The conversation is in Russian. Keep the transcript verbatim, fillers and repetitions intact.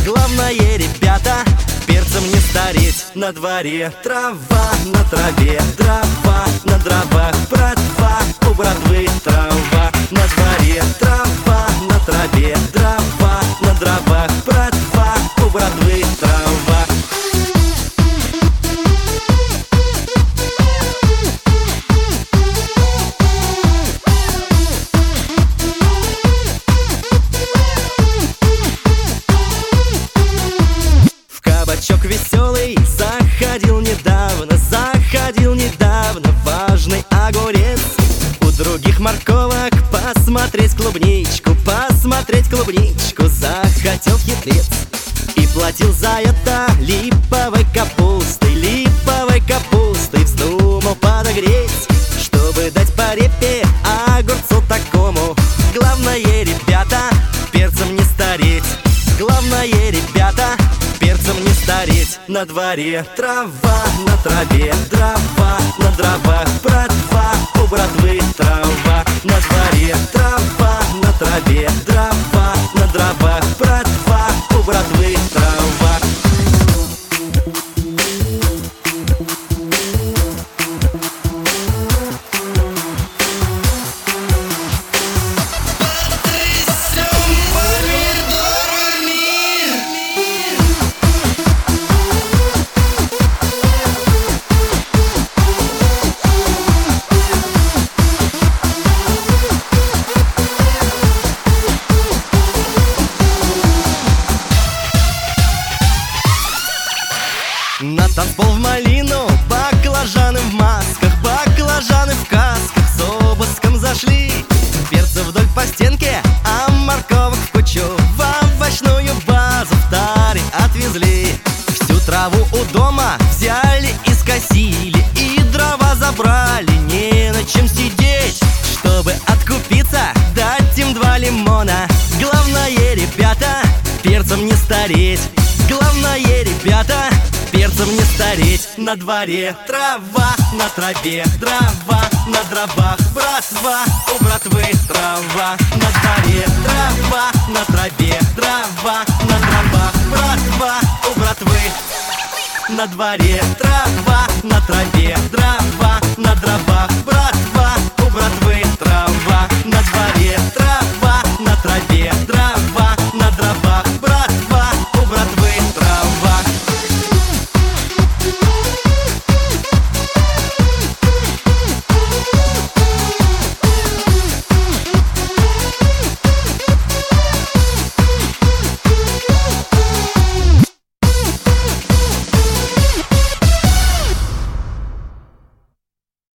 Главное, ребята, перцем не стареть. На дворе трава, на траве дрова, на дровах братва, у братвы трава. На дворе трава, на траве дрова, на дровах братва, у братвы трава. Кабачок веселый заходил недавно, заходил недавно важный огурец. У других морковок посмотреть клубничку, посмотреть клубничку захотел хитрец. И платил за это липовой капустой, липовой капустой вздумал подогреть, чтобы дать по репе огурцу такому. Главное, ребята, перцем не стареть. Главное, ребята, перцем не стареть. На дворе трава, на траве дрова, на дровах братва, у братвы трава. На дворе трава, на траве дрова, на дровах братва, у братвы трава. На танцпол в малину баклажаны в масках, баклажаны в касках с обыском зашли. Перцы вдоль по стенке, а морковок в кучу в овощную базу в таре отвезли. Всю траву у дома взяли и скосили, и дрова забрали, не на чем сидеть. Чтобы откупиться, дать им два лимона. Главное, ребята, перцем не стареть. Главное, ребята, перцем не стареть. На дворе трава, на траве дрова, на дровах братва, у братвы трава. На дворе трава, на траве дрова, на дровах братва, у братвы. На дворе трава, на траве дрова, на дровах братва, у братвы трава. На дворе трава, на траве